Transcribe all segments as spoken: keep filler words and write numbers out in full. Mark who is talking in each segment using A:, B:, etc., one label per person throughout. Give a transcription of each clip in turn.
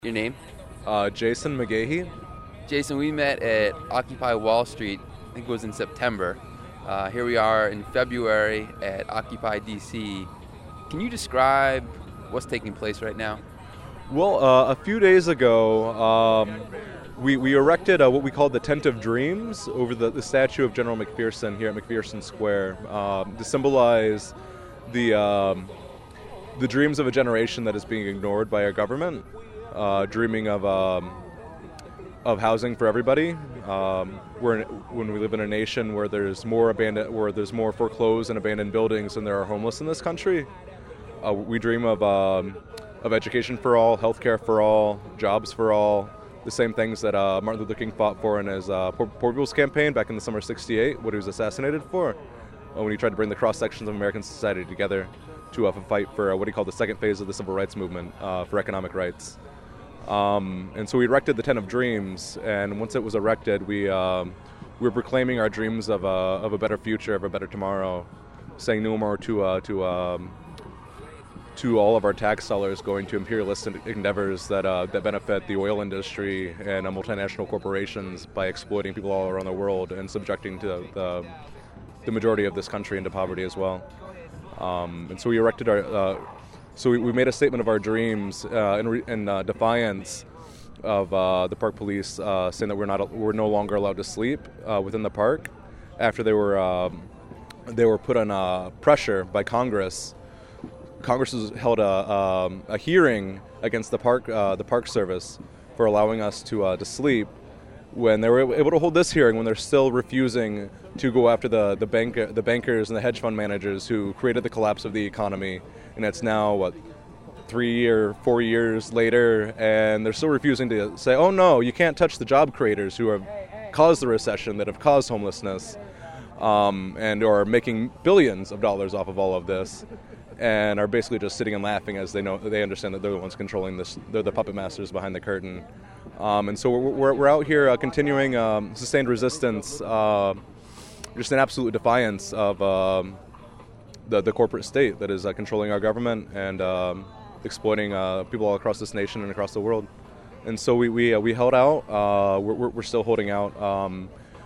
A: Your name?
B: Uh, Jason McGahee.
A: Jason, we met at Occupy Wall Street, I think it was in September. Uh, here we are in February at Occupy D C. Can you describe what's taking place right now?
B: Well, uh, a few days ago, um, we, we erected uh, what we called the Tent of Dreams over the, the statue of General McPherson here at McPherson Square um, to symbolize the, um, the dreams of a generation that is being ignored by our government. Uh, dreaming of um, of housing for everybody. Um, we're in, when we live in a nation where there's more abandoned, where there's more foreclosed and abandoned buildings than there are homeless in this country. Uh, we dream of um, of education for all, healthcare for all, jobs for all. The same things that uh, Martin Luther King fought for in his uh, Poor, Poor People's Campaign back in the summer of sixty-eight, what he was assassinated for, uh, when he tried to bring the cross sections of American society together to uh, fight for uh, what he called the second phase of the civil rights movement uh, for economic rights. Um, and so we erected the Tent of Dreams, and once it was erected, we um, we were proclaiming our dreams of a of a better future, of a better tomorrow, saying no more to uh, to um, to all of our tax dollars going to imperialistic endeavors that uh, that benefit the oil industry and uh, multinational corporations by exploiting people all around the world and subjecting to the the majority of this country into poverty as well. Um, and so we erected our. Uh, So we, we made a statement of our dreams uh, in, re, in uh, defiance of uh, the park police uh, saying that we're not we're no longer allowed to sleep uh, within the park after they were um, they were put on uh, pressure by Congress. Congress has held a, um, a hearing against the park uh, the Park Service for allowing us to uh, to sleep. When they were able to hold this hearing, when they're still refusing to go after the the bank the bankers and the hedge fund managers who created the collapse of the economy. And it's now, what, three or four years later, and they're still refusing to say, oh no, you can't touch the job creators who have caused the recession, that have caused homelessness, um, and are making billions of dollars off of all of this, and are basically just sitting and laughing as they know they understand that they're the ones controlling this. They're the puppet masters behind the curtain. Um, and so we're, we're, we're out here uh, continuing um, sustained resistance, uh, just an absolute defiance of um, The, the corporate state that is uh, controlling our government and um, exploiting uh, people all across this nation and across the world. And so we we, uh, we held out. Uh, we're, we're still holding out. Um,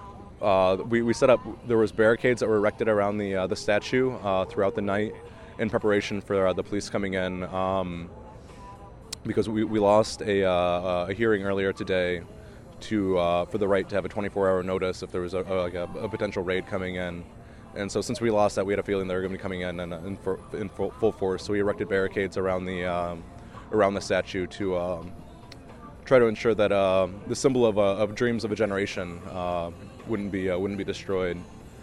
B: uh, we, we set up, there was barricades that were erected around the uh, the statue uh, throughout the night in preparation for uh, the police coming in um, because we, we lost a, uh, a hearing earlier today to uh, for the right to have a twenty-four hour notice if there was a, a, like a, a potential raid coming in. And so since we lost that, we had a feeling they were going to be coming in in, in, for, in full, full force. So we erected barricades around the um, around the statue to um, try to ensure that uh, the symbol of, uh, of dreams of a generation uh, wouldn't be uh, wouldn't be destroyed.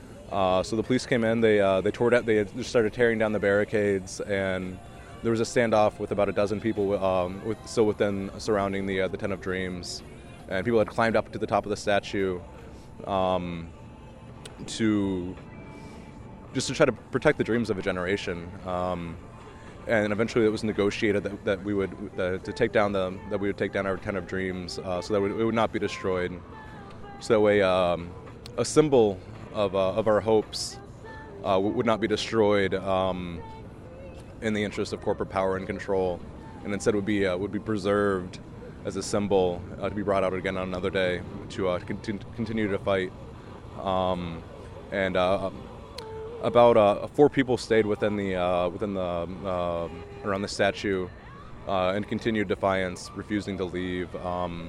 B: Uh, so the police came in. They uh, they tore it. They just started tearing down the barricades, and there was a standoff with about a dozen people um, with, still within surrounding the uh, the Tent of Dreams, and people had climbed up to the top of the statue um, to. just to try to protect the dreams of a generation, um, and eventually it was negotiated that, that we would that, to take down the that we would take down our Tent of Dreams uh, so that it would not be destroyed. So that way, um, a symbol of uh, of our hopes uh, would not be destroyed um, in the interest of corporate power and control, and instead would be uh, would be preserved as a symbol uh, to be brought out again on another day to uh, continue, continue to fight. Um, and uh, About uh, four people stayed within the uh, within the uh, around the statue uh, and continued defiance, refusing to leave, um,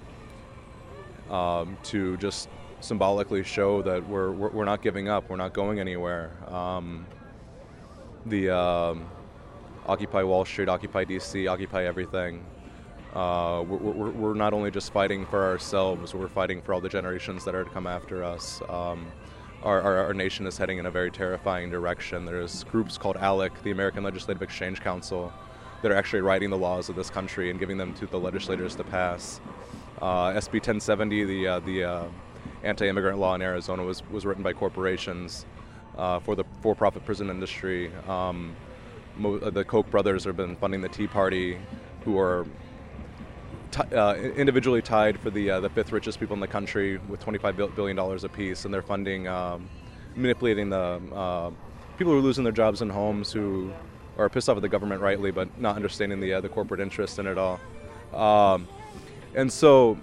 B: um, to just symbolically show that we're we're not giving up, we're not going anywhere. Um, the um, Occupy Wall Street, Occupy D C, Occupy everything. Uh, we're, we're, we're not only just fighting for ourselves, we're fighting for all the generations that are to come after us. Um, Our, our, our nation is heading in a very terrifying direction. There's groups called ALEC, the American Legislative Exchange Council, that are actually writing the laws of this country and giving them to the legislators to pass. Uh, S B ten seventy, the uh, the uh, anti-immigrant law in Arizona, was, was written by corporations uh, for the for-profit prison industry. Um, mo- the Koch brothers have been funding the Tea Party, who are T- uh, individually tied for the uh, the fifth richest people in the country with twenty-five billion dollars apiece, and they're funding, um, manipulating the uh, people who are losing their jobs and homes, who are pissed off at the government rightly, but not understanding the uh, the corporate interest in it all. Um, and so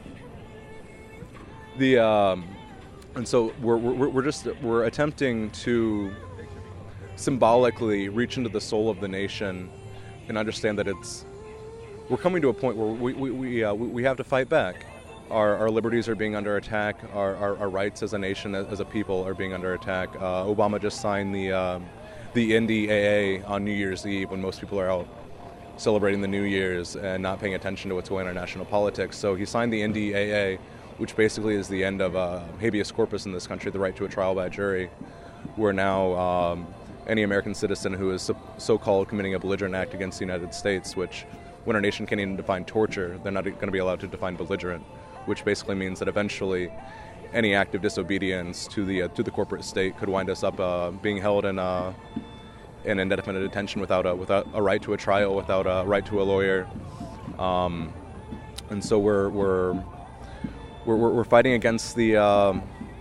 B: the um, and so we're, we're we're just we're attempting to symbolically reach into the soul of the nation and understand that it's we're coming to a point where we we we, uh, we, we have to fight back. Our, our liberties are being under attack. Our, our, our rights as a nation, as a people, are being under attack. Uh, Obama just signed the um, the N D A A on New Year's Eve when most people are out celebrating the New Year's and not paying attention to what's going on in national politics. So he signed the N D A A, which basically is the end of uh, habeas corpus in this country, the right to a trial by jury, where now um, any American citizen who is so- so-called committing a belligerent act against the United States, which when our nation can't even define torture, they're not going to be allowed to define belligerent, which basically means that eventually any act of disobedience to the uh, to the corporate state could wind us up uh, being held in uh, in indefinite detention without a without a right to a trial, without a right to a lawyer, um, and so we're we're we're, we're fighting against the um,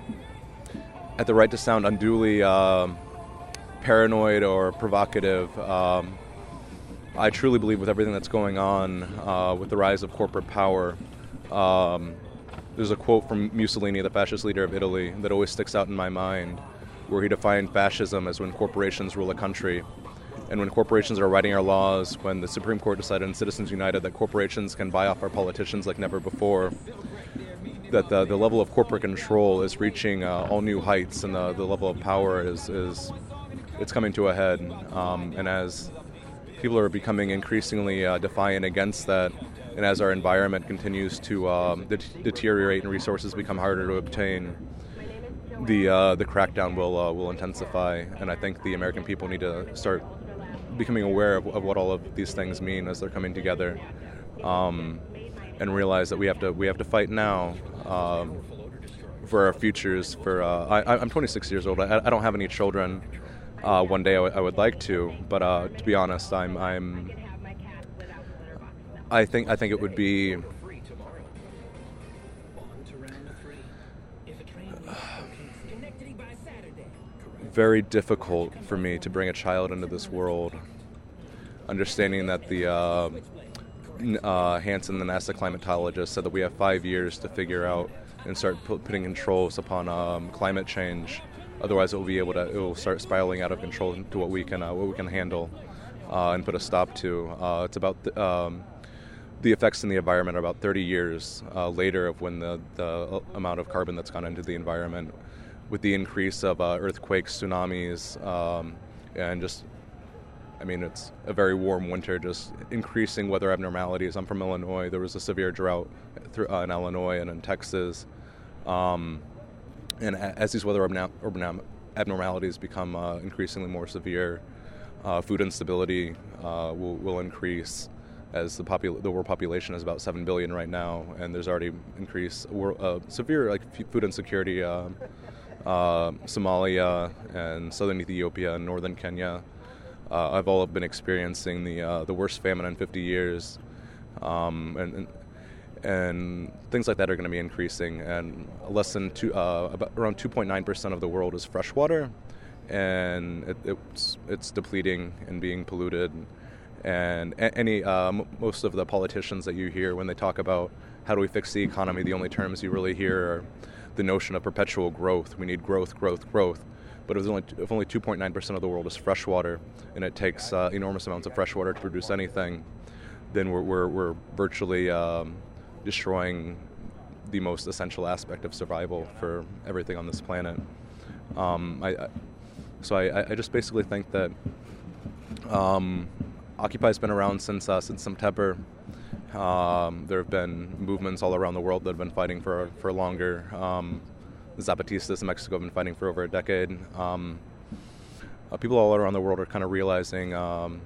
B: at the right to sound unduly uh, paranoid or provocative. Um, I truly believe with everything that's going on uh, with the rise of corporate power. Um, there's a quote from Mussolini, the fascist leader of Italy, that always sticks out in my mind, where he defined fascism as when corporations rule a country. And when corporations are writing our laws, when the Supreme Court decided in Citizens United that corporations can buy off our politicians like never before, that the, the level of corporate control is reaching uh, all new heights, and the, the level of power is, is it's coming to a head. Um, and as people are becoming increasingly uh, defiant against that, and as our environment continues to um, de- deteriorate and resources become harder to obtain, the uh, the crackdown will uh, will intensify. And I think the American people need to start becoming aware of, of what all of these things mean as they're coming together, um, and realize that we have to we have to fight now um, for our futures. For uh, I, I'm twenty-six years old. I, I don't have any children. Uh, one day I, w- I would like to, but uh, to be honest, I'm I'm. I think I think it would be very difficult for me to bring a child into this world, understanding that the uh, uh, Hansen, the NASA climatologist, said that we have five years to figure out and start pu- putting controls upon um, climate change. Otherwise, it will be able to it will start spiraling out of control to what we can uh, what we can handle uh, and put a stop to. Uh, it's about the, um, the effects in the environment are about thirty years uh, later of when the, the amount of carbon that's gone into the environment, with the increase of uh, earthquakes, tsunamis, um, and just, I mean, it's a very warm winter, just increasing weather abnormalities. I'm from Illinois. There was a severe drought through, uh, in Illinois and in Texas. Um, and a- as these weather abna- abna- abnormalities become uh, increasingly more severe, uh, food instability uh, will, will increase. As the, popul- the world population is about seven billion right now, and there's already increased uh, severe like f- food insecurity. Uh, uh, Somalia and southern Ethiopia and northern Kenya, uh, I've all been experiencing the uh, the worst famine in fifty years, um, and, and and things like that are going to be increasing. And less than two, uh, about around two point nine percent of the world is freshwater, and it, it's it's depleting and being polluted. And any uh, most of the politicians that you hear when they talk about how do we fix the economy, the only terms you really hear are the notion of perpetual growth. We need growth, growth, growth. But if only, if only two point nine percent of the world is freshwater, and it takes uh, enormous amounts of fresh water to produce anything, then we're we're, we're virtually um, destroying the most essential aspect of survival for everything on this planet. Um, I, I, so I, I just basically think that um, Occupy's been around since uh, since September. Um, there have been movements all around the world that have been fighting for for longer. Um, the Zapatistas in Mexico have been fighting for over a decade. Um, uh, people all around the world are kind of realizing um,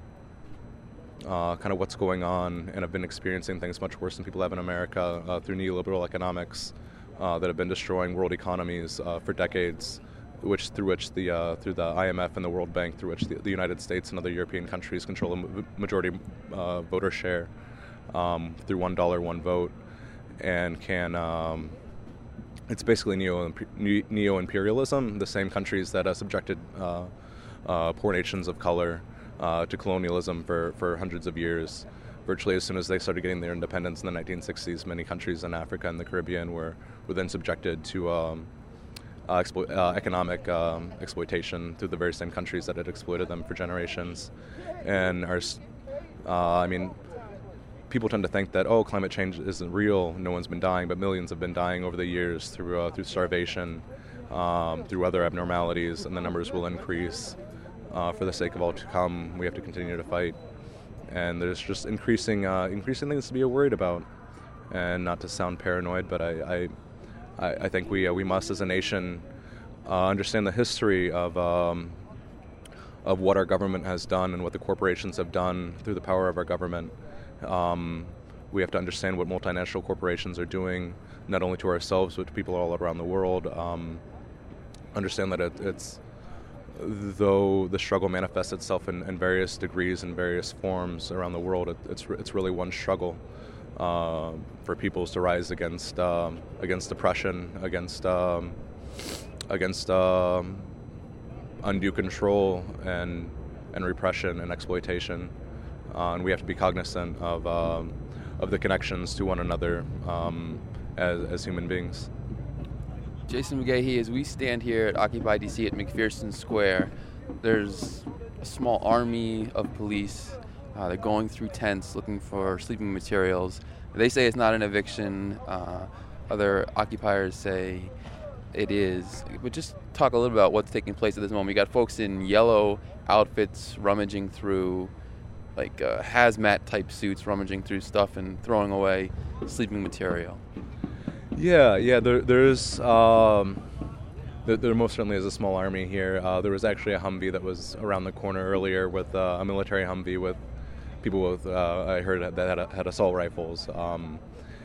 B: uh, kind of what's going on, and have been experiencing things much worse than people have in America uh, through neoliberal economics uh, that have been destroying world economies uh, for decades. Which through which the uh, through the I M F and the World Bank, through which the, the United States and other European countries control a ma- majority uh, voter share um, through one dollar, one vote, and can um, it's basically neo neo imperialism. The same countries that uh, subjected uh, uh, poor nations of color uh, to colonialism for, for hundreds of years virtually as soon as they started getting their independence in the nineteen sixties, many countries in Africa and the Caribbean were, were then subjected to um, uh, explo- uh, economic um, exploitation through the very same countries that had exploited them for generations. And our, uh, I mean, people tend to think that, oh, climate change isn't real, no one's been dying, but millions have been dying over the years through uh, through starvation, um, through other abnormalities, and the numbers will increase. Uh, for the sake of all to come, we have to continue to fight. And there's just increasing uh, increasing things to be worried about. And not to sound paranoid, but I I, I think we uh, we must, as a nation, uh, understand the history of um, of what our government has done and what the corporations have done through the power of our government. Um, we have to understand what multinational corporations are doing, not only to ourselves, but to people all around the world. Um, understand that it, it's, though the struggle manifests itself in, in various degrees and various forms around the world, it, it's it's really one struggle uh, for peoples to rise against um, against oppression, against um, against um, undue control and and repression and exploitation. Uh, and we have to be cognizant of um, of the connections to one another um, as, as human beings.
A: Jason McGahee, as we stand here at Occupy D C at McPherson Square, there's a small army of police. Uh, they're going through tents looking for sleeping materials. They say it's not an eviction. Uh, other occupiers say it is. But just talk a little about what's taking place at this moment. We got folks in yellow outfits rummaging through like uh, hazmat type suits, rummaging through stuff and throwing away sleeping material.
B: Yeah, yeah. There, there's um, there, there most certainly is a small army here. Uh, there was actually a Humvee that was around the corner earlier with uh, a military Humvee with people with uh, I heard that had, had assault rifles, um,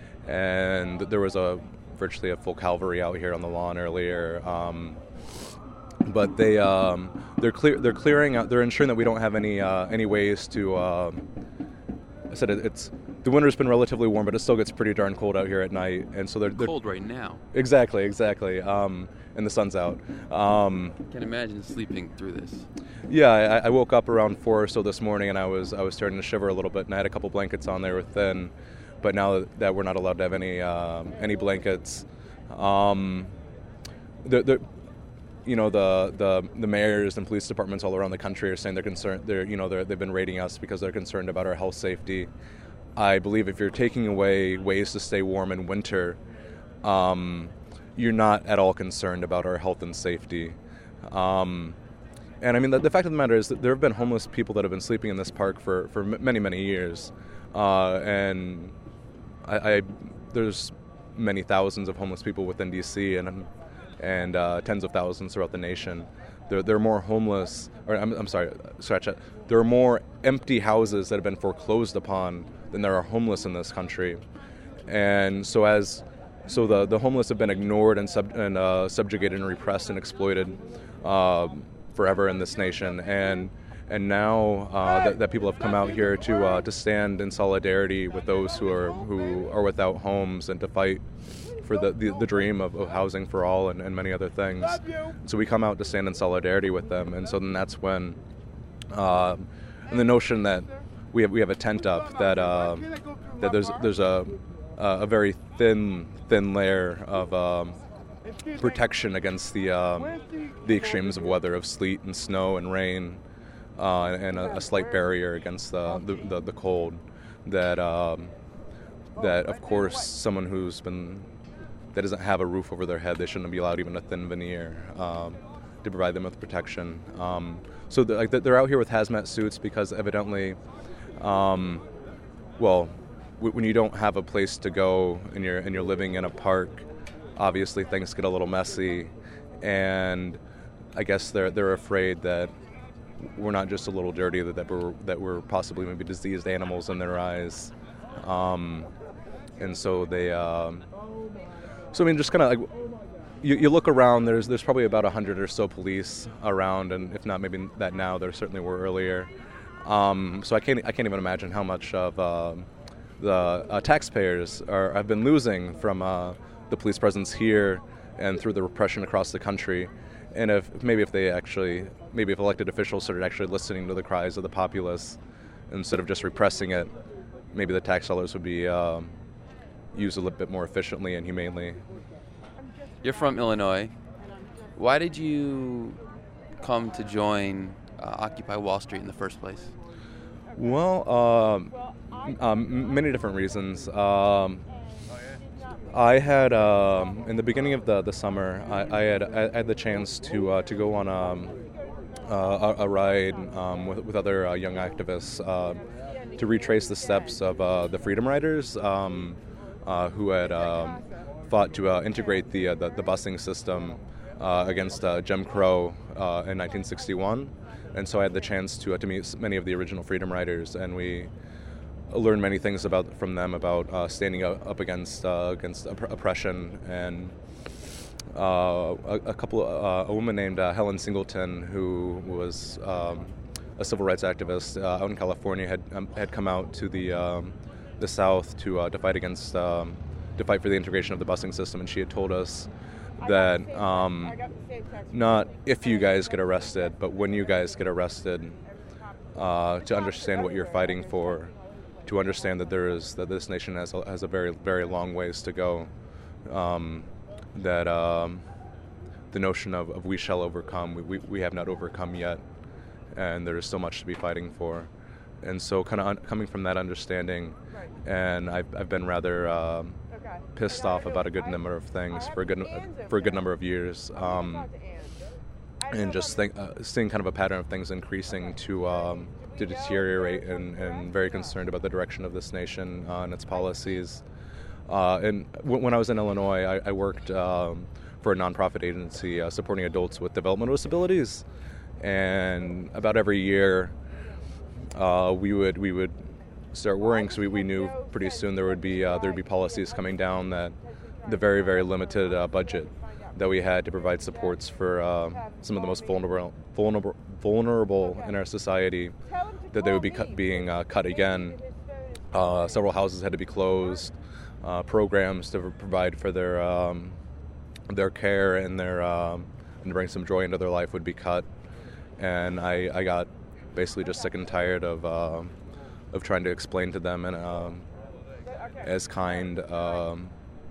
B: and there was a virtually a full cavalry out here on the lawn earlier. Um, but they um, they're clear they're clearing out. They're ensuring that we don't have any uh, any ways to. Uh, I said it, it's. The winter's been relatively warm, but it still gets pretty darn cold out here at night, and so they're, they're
A: cold right now.
B: Exactly, exactly. Um, and the sun's out. Um,
A: Can't imagine sleeping through this.
B: Yeah, I, I woke up around four or so this morning, and I was I was starting to shiver a little bit, and I had a couple blankets on there within. But now that we're not allowed to have any uh, any blankets, um, the, the you know the, the the mayors and police departments all around the country are saying they're concerned. They're you know they're, they've been raiding us because they're concerned about our health safety. I believe if you're taking away ways to stay warm in winter, um, you're not at all concerned about our health and safety. Um, and I mean, the, the fact of the matter is that there have been homeless people that have been sleeping in this park for, for many, many years. Uh, and I, I, there's many thousands of homeless people within D C and and uh, tens of thousands throughout the nation. There, there are more homeless, or I'm, I'm sorry, scratch that. There are more empty houses that have been foreclosed upon than there are homeless in this country. And so as so the, the homeless have been ignored and, sub, and uh, subjugated and repressed and exploited uh, forever in this nation. And and now uh, that, that people have come out here to uh, to stand in solidarity with those who are who are without homes and to fight for the, the, the dream of, of housing for all and, and many other things. So we come out to stand in solidarity with them, and so then that's when, uh, and the notion that we have we have a tent up that uh, that there's there's a a very thin thin layer of um, protection against the um, the extremes of weather, of sleet and snow and rain, uh, and a, a slight barrier against the the, the, the cold. That um, that of course someone who's been that doesn't have a roof over their head, they shouldn't be allowed even a thin veneer um, to provide them with protection. Um, so they're, like, they're out here with hazmat suits because evidently, um, well, w- when you don't have a place to go and you're and you're living in a park, obviously things get a little messy, and I guess they're they're afraid that we're not just a little dirty, that, that we're that we're possibly maybe diseased animals in their eyes, um, and so they. Um, So I mean, just kind of like you, you look around. There's there's probably about a hundred or so police around, and if not maybe that now, there certainly were earlier. Um, so I can't I can't even imagine how much of uh, the uh, taxpayers are have been losing from uh, the police presence here and through the repression across the country. And if maybe if they actually maybe if elected officials started actually listening to the cries of the populace instead of just repressing it, maybe the tax dollars would be um, used a little bit more efficiently and humanely.
A: You're from Illinois. Why did you come to join uh, Occupy Wall Street in the first place?
B: Well, um, um, many different reasons. Um, I had, um, in the beginning of the, the summer, I, I, had, I had the chance to uh, to go on um, uh, a, a ride um, with, with other uh, young activists uh, to retrace the steps of uh, the Freedom Riders, um, uh, who had um, fought to uh, integrate the, uh, the the busing system uh, against uh, Jim Crow uh, in nineteen sixty-one. And so I had the chance to uh, to meet many of the original Freedom Riders, and we learned many things about from them about uh, standing up, up against uh, against opp- oppression. And uh, a, a couple, uh, a woman named uh, Helen Singleton, who was um, a civil rights activist uh, out in California, had um, had come out to the um, the South to uh, to fight against um, to fight for the integration of the busing system, and she had told us that um, not if you guys get arrested, but when you guys get arrested, uh, to understand what you're fighting for, to understand that there is that this nation has a, has a very very long ways to go, um, that um, the notion of, of we shall overcome, we, we we have not overcome yet, and there is so much to be fighting for, and so kind of un- coming from that understanding, and I've I've been rather Um, pissed off about a good number of things for a good for a good number of years, um, and just think, uh, seeing kind of a pattern of things increasing to um, to deteriorate, and, and very concerned about the direction of this nation uh, and its policies. Uh, and w- when I was in Illinois, I, I worked um, for a nonprofit agency uh, supporting adults with developmental disabilities, and about every year uh, we would we would. start worrying, because we, we knew pretty soon there would be uh, there would be policies coming down that the very very limited uh, budget that we had to provide supports for uh, some of the most vulnerable vulnerable vulnerable in our society, that they would be cut, being uh, cut again. Uh, several houses had to be closed. Uh, programs to provide for their um, their care and their um, and to bring some joy into their life would be cut. And I, I got basically just sick and tired of. Uh, of trying to explain to them in um, as kind um,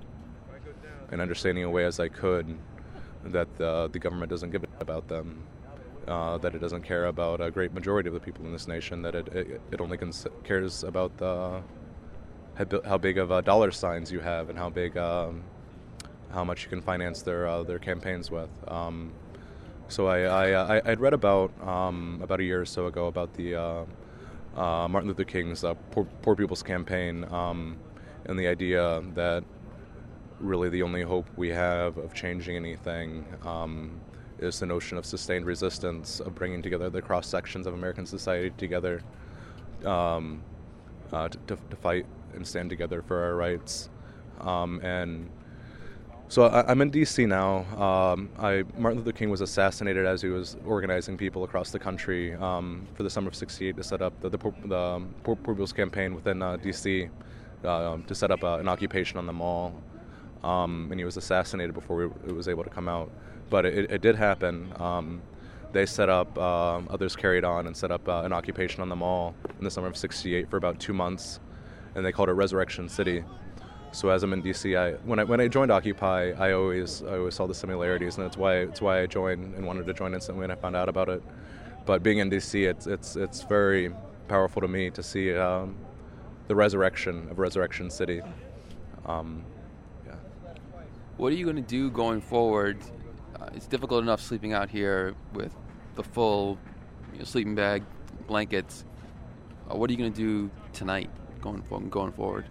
B: and understanding a way as I could that the, the government doesn't give a about them, uh, that it doesn't care about a great majority of the people in this nation, that it it, it only cons- cares about the how big of uh, dollar signs you have and how big um, how much you can finance their uh, their campaigns with. Um, so I, I, I I'd read about um, about a year or so ago about the uh, Uh, Martin Luther King's uh, Poor, Poor People's Campaign, um, and the idea that really the only hope we have of changing anything um, is the notion of sustained resistance, of bringing together the cross sections of American society together um, uh, to, to fight and stand together for our rights. Um, and So I, I'm in D C now. Um, I, Martin Luther King was assassinated as he was organizing people across the country um, for the summer of sixty-eight to set up the, the, the um, Poor, Poor People's Campaign within uh, D C uh, to set up uh, an occupation on the mall. Um, and he was assassinated before we, it was able to come out. But it, it did happen. Um, they set up, um, others carried on and set up uh, an occupation on the mall in the summer of sixty-eight for about two months. And they called it Resurrection City. So as I'm in D C, I when I when I joined Occupy, I always I always saw the similarities, and that's why it's why I joined and wanted to join instantly when I found out about it. But being in D C, it's it's it's very powerful to me to see um, the resurrection of Resurrection City. Um, yeah.
A: What are you going to do going forward? Uh, it's difficult enough sleeping out here with the full you know, sleeping bag, blankets. Uh, what are you going to do tonight going going forward?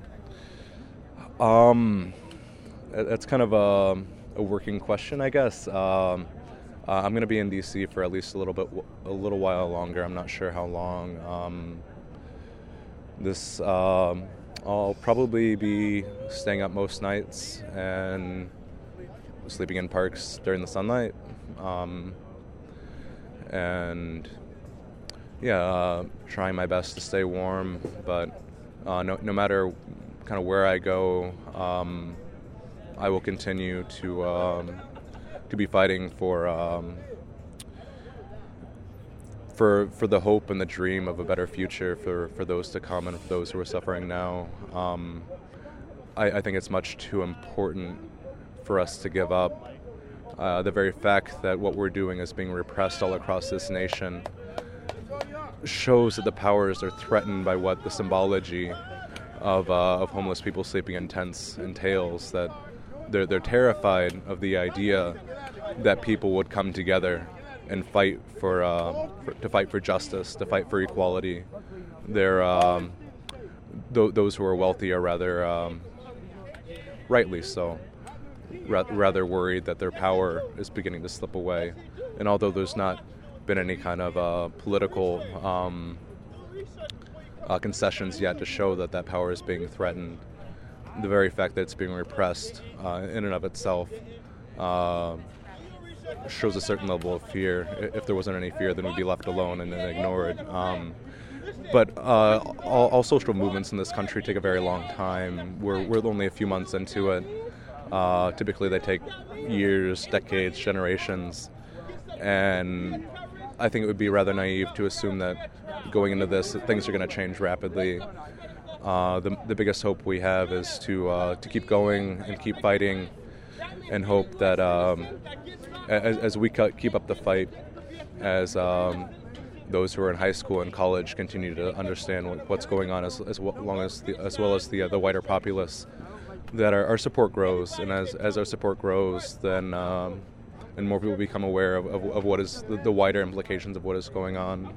B: Um, that's kind of a, a working question, I guess. Um, uh, I'm going to be in D C for at least a little bit, a little while longer. I'm not sure how long. Um, this, um, I'll probably be staying up most nights and sleeping in parks during the sunlight. Um, and yeah, uh, trying my best to stay warm, but uh, no, no matter kind of where I go, um, I will continue to um, to be fighting for um, for for the hope and the dream of a better future for, for those to come and for those who are suffering now. Um, I, I think it's much too important for us to give up. Uh, the very fact that what we're doing is being repressed all across this nation shows that the powers are threatened by what the symbology of uh, of homeless people sleeping in tents entails. That they're they're terrified of the idea that people would come together and fight for, uh, for to fight for justice, to fight for equality. They're um, th- those who are wealthy are rather, um, rightly so, ra- rather worried that their power is beginning to slip away. And although there's not been any kind of uh, political um, uh, concessions yet to show that that power is being threatened, the very fact that it's being repressed uh, in and of itself uh, shows a certain level of fear. If there wasn't any fear, then we'd be left alone and then ignored. Um, but uh, all, all social movements in this country take a very long time. We're, we're only a few months into it. Uh, typically they take years, decades, generations. And I think it would be rather naive to assume that going into this, that things are going to change rapidly. Uh, the, the biggest hope we have is to uh, to keep going and keep fighting, and hope that um, as, as we keep up the fight, as um, those who are in high school and college continue to understand what, what's going on, as as long as the, as well as the uh, the wider populace, that our, our support grows, and as as our support grows, then um, and more people become aware of, of, of what is the, the wider implications of what is going on,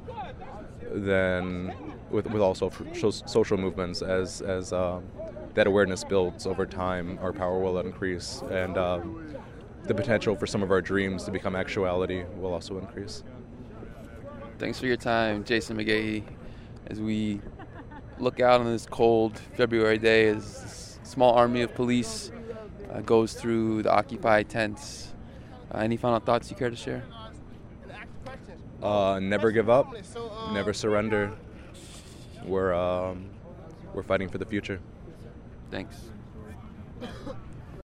B: then with with also social movements, as as uh, that awareness builds over time, our power will increase, and uh, the potential for some of our dreams to become actuality will also increase.
A: Thanks for your time, Jason McGahee. As we look out on this cold February day, as this small army of police uh, goes through the occupied tents, uh, any final thoughts you care to share?
B: Uh, never give up, never surrender. We're um, we're fighting for the future.
A: Thanks.